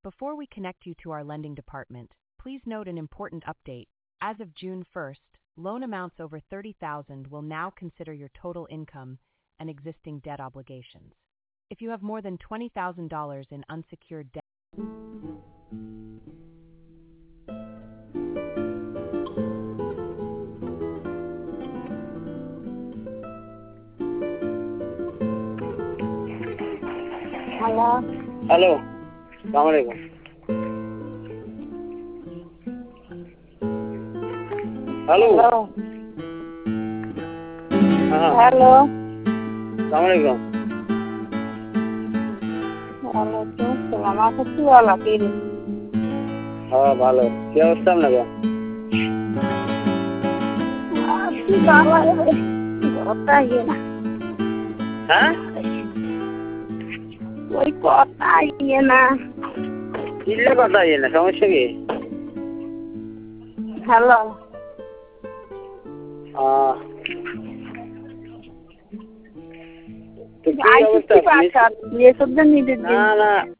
Before we connect you to our lending department, please note an important update. As of June 1st, loan amounts over $30,000 will now consider your total income and existing debt obligations. If you have more than $20,000 in unsecured debt, Hello. Hello अस्सलाम वालेकुम। Hello Hello. हाँ Hello. अस्सलाम वालेकुम। ওয়ালাইকুম আসসালাম। আচ্ছা কি বলো পিরি? হ্যাঁ ভালো, কি অবস্থা আপনাদের? কি বাবা রে, কথা ইয়ে না। হ্যাঁ ওই কথা ইয়ে না। কিল্লে কথা ইয়ে না, সমস্যা কি? হ্যালো। তো কি আইসি অবস্থা? কি বাসা? এসব নিতে না না